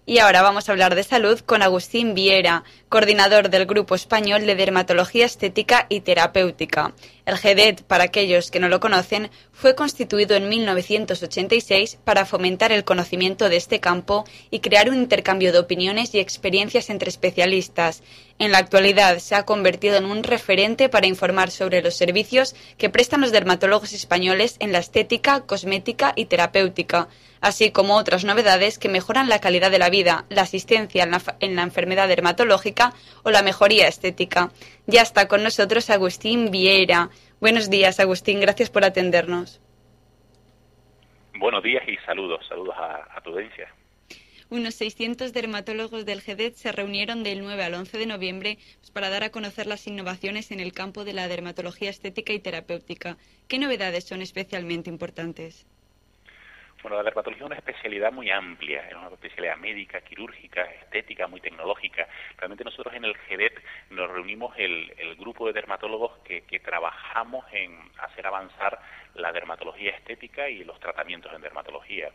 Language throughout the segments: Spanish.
Y ahora vamos a hablar de salud con Agustín Viera, coordinador del Grupo Español de Dermatología Estética y Terapéutica. El GEDET, para aquellos que no lo conocen, fue constituido en 1986 para fomentar el conocimiento de este campo y crear un intercambio de opiniones y experiencias entre especialistas. En la actualidad se ha convertido en un referente para informar sobre los servicios que prestan los dermatólogos españoles en la estética, cosmética y terapéutica, así como otras novedades que mejoran la calidad de la vida, la asistencia en la enfermedad dermatológica o la mejoría estética. Ya está con nosotros Agustín Viera. Buenos días, Agustín, gracias por atendernos. Buenos días y saludos a tu audiencia. Unos 600 dermatólogos del GEDET se reunieron del 9 al 11 de noviembre para dar a conocer las innovaciones en el campo de la dermatología estética y terapéutica. ¿Qué novedades son especialmente importantes? Bueno, la dermatología es una especialidad muy amplia, es una especialidad médica, quirúrgica, estética, muy tecnológica. Realmente nosotros en el GEDET nos reunimos el grupo de dermatólogos que trabajamos en hacer avanzar la dermatología estética y los tratamientos en dermatología.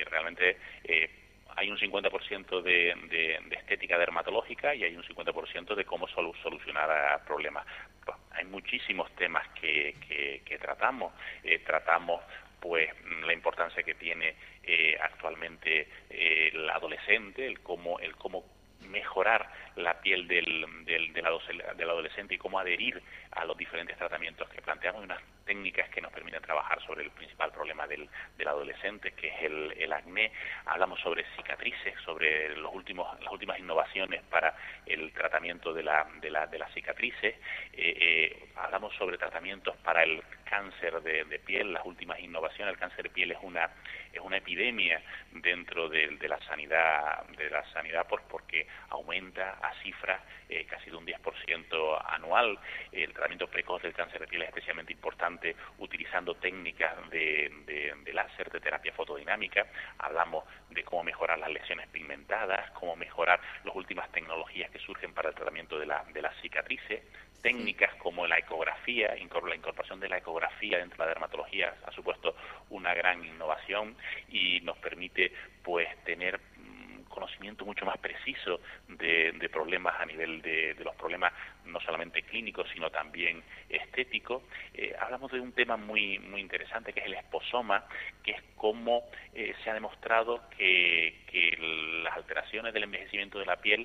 Hay un 50% de estética dermatológica y hay un 50% de cómo solucionar problemas. Pues, hay muchísimos temas que tratamos. Tratamos pues la importancia que tiene actualmente el adolescente, el cómo mejorar la piel del adolescente y cómo adherir a los diferentes tratamientos que planteamos, unas técnicas que nos permiten trabajar sobre el principal problema del adolescente, que es el acné. Hablamos sobre cicatrices, sobre las últimas innovaciones para el tratamiento de las cicatrices. Hablamos sobre tratamientos para el cáncer de piel, las últimas innovaciones. El cáncer de piel es una epidemia dentro de la sanidad porque aumenta a cifras casi de un 10% anual. El tratamiento precoz del cáncer de piel es especialmente importante utilizando técnicas de láser, de terapia fotodinámica. Hablamos de cómo mejorar las lesiones pigmentadas, cómo mejorar las últimas tecnologías que surgen para el tratamiento de las cicatrices. Técnicas como la ecografía, la incorporación de la ecografía dentro de la dermatología ha supuesto una gran innovación y nos permite pues tener conocimiento mucho más preciso de problemas a nivel de los problemas no solamente clínicos sino también estéticos. Hablamos de un tema muy interesante que es el esposoma, que es cómo se ha demostrado que las alteraciones del envejecimiento de la piel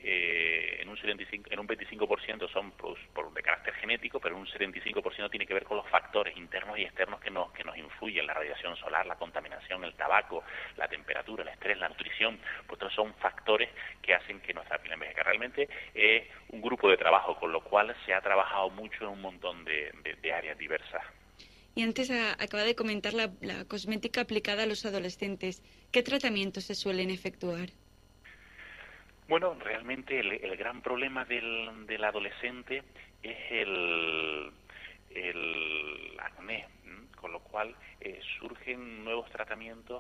en un 25% son de carácter genético, pero en un 75% tiene que ver con los factores internos y externos que nos influyen: la radiación solar, la contaminación, el tabaco, la temperatura, el estrés, la nutrición. Pues todos son factores que hacen que nuestra piel envejezca. Realmente es un grupo de trabajo, con lo cual se ha trabajado mucho en un montón de áreas diversas. Y antes acaba de comentar la cosmética aplicada a los adolescentes. ¿Qué tratamientos se suelen efectuar? Bueno, realmente el gran problema del adolescente es el acné, con lo cual surgen nuevos tratamientos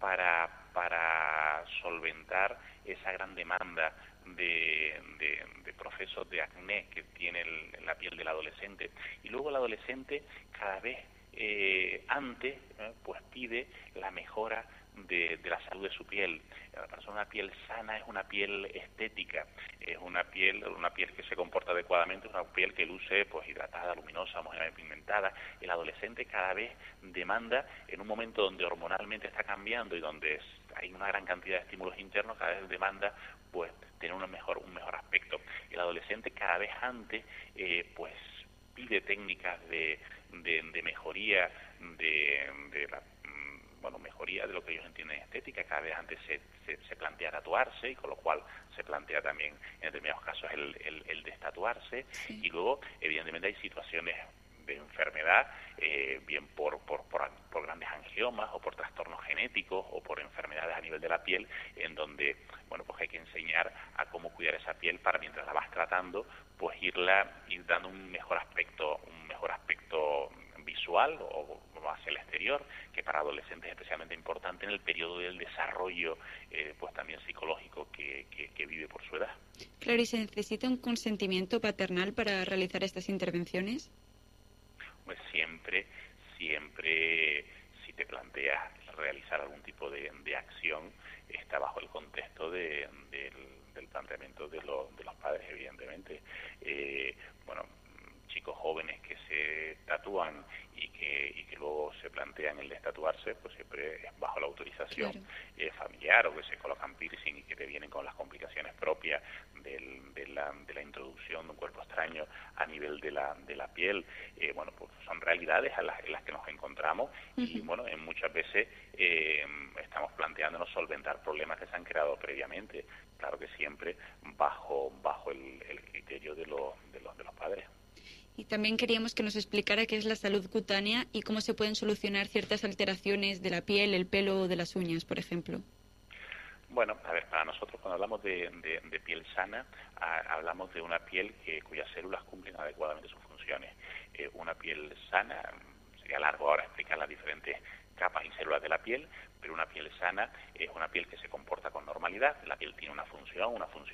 para solventar esa gran demanda de procesos de acné que tiene la piel del adolescente. Y luego el adolescente cada vez antes pues pide la mejora de la salud de su piel. Una piel sana es una piel estética, es una piel que se comporta adecuadamente, una piel que luce pues hidratada, luminosa, homogénea, pigmentada. El adolescente cada vez demanda, en un momento donde hormonalmente está cambiando y donde hay una gran cantidad de estímulos internos, cada vez demanda pues tener un mejor aspecto. El adolescente cada vez antes pues pide técnicas de mejoría mejoría de lo que ellos entienden estética. Cada vez antes se plantea tatuarse, y con lo cual se plantea también en determinados casos el destatuarse. Sí. Y luego evidentemente hay situaciones de enfermedad, bien por grandes angiomas o por trastornos genéticos o por enfermedades a nivel de la piel, en donde pues hay que enseñar a cómo cuidar esa piel para, mientras la vas tratando, pues ir dando un mejor aspecto visual o hacia el exterior, que para adolescentes es especialmente importante en el periodo del desarrollo pues también psicológico que vive por su edad. Claro, ¿y se necesita un consentimiento paternal para realizar estas intervenciones? Pues siempre si te planteas realizar algún tipo de acción, está bajo el contexto del planteamiento de los padres, evidentemente. Bueno, chicos jóvenes que se tatúan y que luego se plantean el destatuarse, pues siempre es bajo la autorización familiar, o que se colocan piercing y que te vienen con las complicaciones propias de la introducción de un cuerpo extraño a nivel de la piel. Bueno, pues son realidades en las que nos encontramos y bueno, en muchas veces estamos planteándonos solventar problemas que se han creado previamente, claro que siempre bajo el criterio de los padres. Y también queríamos que nos explicara qué es la salud cutánea y cómo se pueden solucionar ciertas alteraciones de la piel, el pelo o de las uñas, por ejemplo. Bueno, a ver, para nosotros cuando hablamos de piel sana, hablamos de una piel cuyas células cumplen adecuadamente sus funciones. Una piel sana, sería largo ahora explicar las diferentes capas y células de la piel, pero una piel sana es una piel que se comporta con normalidad. La piel tiene una función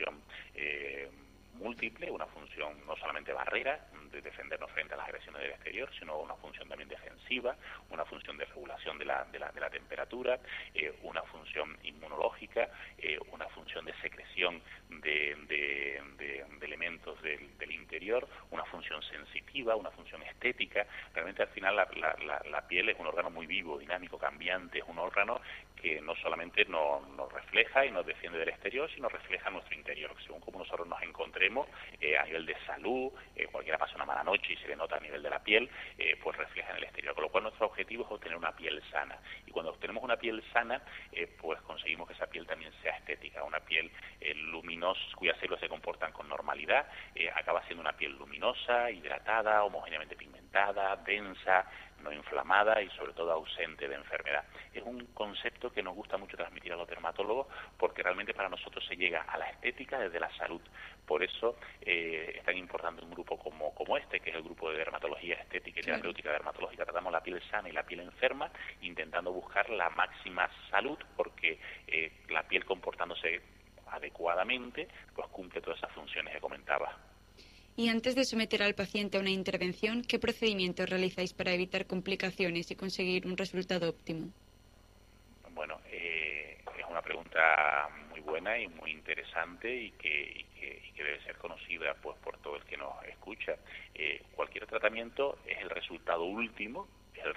múltiple, una función no solamente barrera, de defendernos frente a las agresiones del exterior, sino una función también defensiva, una función de regulación de la temperatura, una función inmunológica, una función de secreción de elementos del interior, una función sensitiva, una función estética. Realmente al final la piel es un órgano muy vivo, dinámico, cambiante, es un órgano que no solamente nos refleja y nos defiende del exterior, sino refleja nuestro interior. Según como nosotros nos encontremos a nivel de salud, cualquiera pasa una mala noche y se le nota a nivel de la piel, pues refleja en el exterior. Con lo cual nuestro objetivo es obtener una piel sana. Y cuando obtenemos una piel sana, pues conseguimos que esa piel también sea estética. Una piel luminosa, cuyas células se comportan con normalidad, acaba siendo una piel luminosa, hidratada, homogéneamente pigmentada, densa, no inflamada y sobre todo ausente de enfermedad. Es un concepto que nos gusta mucho transmitir a los dermatólogos porque realmente para nosotros se llega a la estética desde la salud. Por eso es tan importante un grupo como este, que es el grupo de dermatología estética y terapéutica dermatológica. Tratamos la piel sana y la piel enferma, intentando buscar la máxima salud, porque la piel comportándose adecuadamente, pues cumple todas esas funciones que comentaba. Y antes de someter al paciente a una intervención, ¿qué procedimientos realizáis para evitar complicaciones y conseguir un resultado óptimo? Bueno, es una pregunta muy buena y muy interesante y que debe ser conocida pues por todo el que nos escucha. Cualquier tratamiento es el resultado último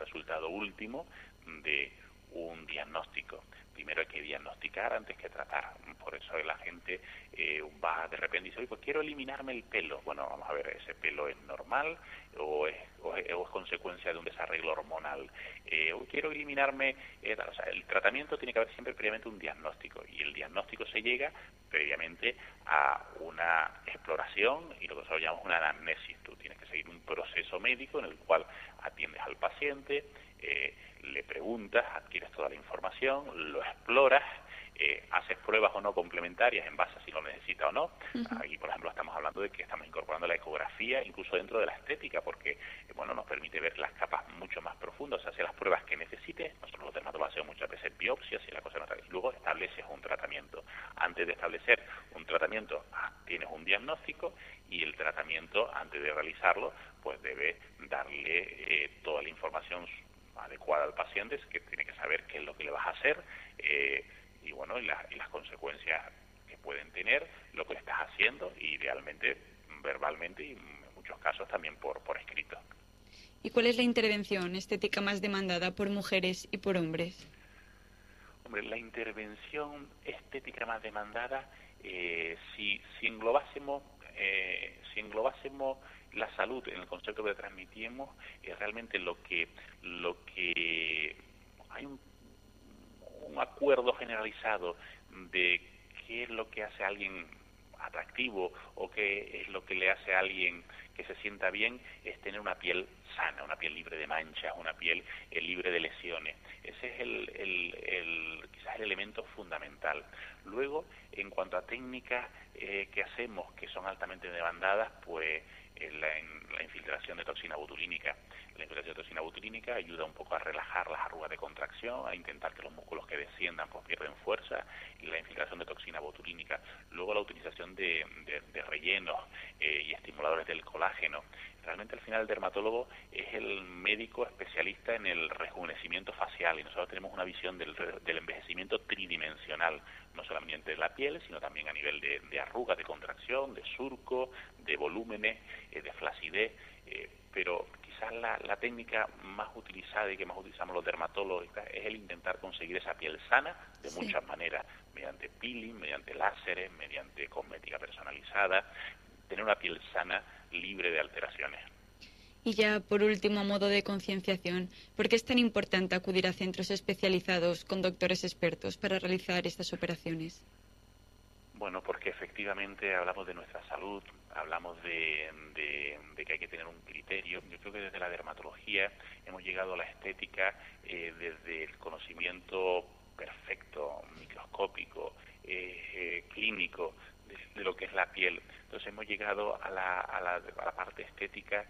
de un diagnóstico. Primero hay que diagnosticar antes que tratar. Por eso la gente va de repente y dice, pues quiero eliminarme el pelo. Bueno, vamos a ver, ¿ese pelo es normal o es consecuencia de un desarreglo hormonal? O quiero eliminarme... o sea, el tratamiento tiene que haber siempre previamente un diagnóstico, y el diagnóstico se llega previamente a una exploración y lo que nosotros llamamos una anamnesis. Tú tienes que seguir un proceso médico en el cual atiendes al paciente, le preguntas, adquieres toda la información, lo exploras, haces pruebas o no complementarias en base a si lo necesita o no. Aquí, por ejemplo, estamos hablando de que estamos incorporando la ecografía incluso dentro de la estética, porque bueno, nos permite ver las capas mucho más profundas, hacer las pruebas que necesites. Nosotros los dermatólogos hacemos muchas veces biopsias y la cosa no está. Y luego estableces un tratamiento. Antes de establecer un tratamiento, tienes un diagnóstico, y el tratamiento, antes de realizarlo, pues debe darle toda la información adecuada al paciente, que tiene que saber qué es lo que le vas a hacer, y bueno, y las consecuencias que pueden tener lo que le estás haciendo, y idealmente verbalmente y en muchos casos también por escrito. ¿Y cuál es la intervención estética más demandada por mujeres y por hombres? Hombre, la intervención estética más demandada, si englobásemos la salud en el concepto que transmitimos, es realmente lo que hay un acuerdo generalizado de qué es lo que hace a alguien atractivo o qué es lo que le hace a alguien que se sienta bien, es tener una piel sana, una piel libre de manchas, una piel libre de lesiones. Ese es quizás el elemento fundamental. Luego, en cuanto a técnicas que hacemos que son altamente demandadas, pues la infiltración de toxina botulínica. La infiltración de toxina botulínica ayuda un poco a relajar las arrugas de contracción, a intentar que los músculos que desciendan pues pierden fuerza, y la infiltración de toxina botulínica. Luego la utilización de rellenos y estimuladores del colágeno. Realmente al final el dermatólogo es el médico especialista en el rejuvenecimiento facial y nosotros tenemos una visión del envejecimiento tridimensional, no solamente de la piel, sino también a nivel de arrugas, de contracción, de surco, de volúmenes, de flacidez, pero quizás la técnica más utilizada y que más utilizamos los dermatólogos es el intentar conseguir esa piel sana de muchas maneras, mediante peeling, mediante láseres, mediante cosmética personalizada, tener una piel sana, libre de alteraciones. Y ya, por último, a modo de concienciación, ¿por qué es tan importante acudir a centros especializados con doctores expertos para realizar estas operaciones? Bueno, porque efectivamente hablamos de nuestra salud, hablamos de que hay que tener un criterio. Yo creo que desde la dermatología hemos llegado a la estética desde el conocimiento perfecto, microscópico, clínico, de lo que es la piel. Entonces hemos llegado a la parte estética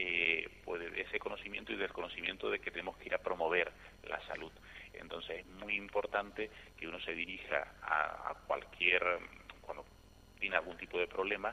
pues de ese conocimiento y del conocimiento de que tenemos que ir a promover la salud. Entonces es muy importante que uno se dirija a cualquier, cuando tiene algún tipo de problema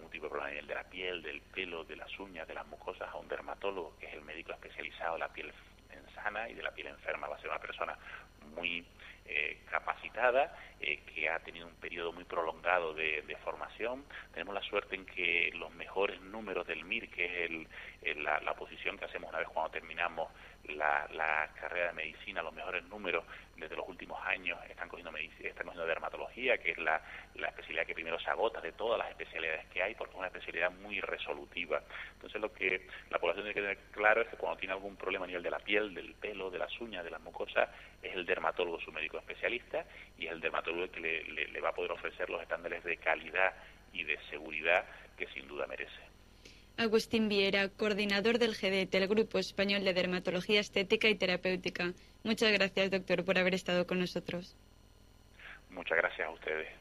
de la piel, del pelo, de las uñas, de las mucosas, a un dermatólogo, que es el médico especializado de la piel sana y de la piel enferma. Va a ser una persona muy capacitada, que ha tenido un periodo muy prolongado de formación. Tenemos la suerte en que los mejores números del MIR, que es la posición que hacemos una vez cuando terminamos la carrera de medicina, los mejores números desde los últimos años están cogiendo dermatología, que es la especialidad que primero se agota de todas las especialidades que hay, porque es una especialidad muy resolutiva. Entonces lo que la población tiene que tener claro es que cuando tiene algún problema a nivel de la piel, del pelo, de las uñas, de las mucosas, es el dermatólogo su médico especialista y es el dermatólogo el que le va a poder ofrecer los estándares de calidad y de seguridad que sin duda merece. Agustín Viera, coordinador del GEDET, el Grupo Español de Dermatología Estética y Terapéutica. Muchas gracias, doctor, por haber estado con nosotros. Muchas gracias a ustedes.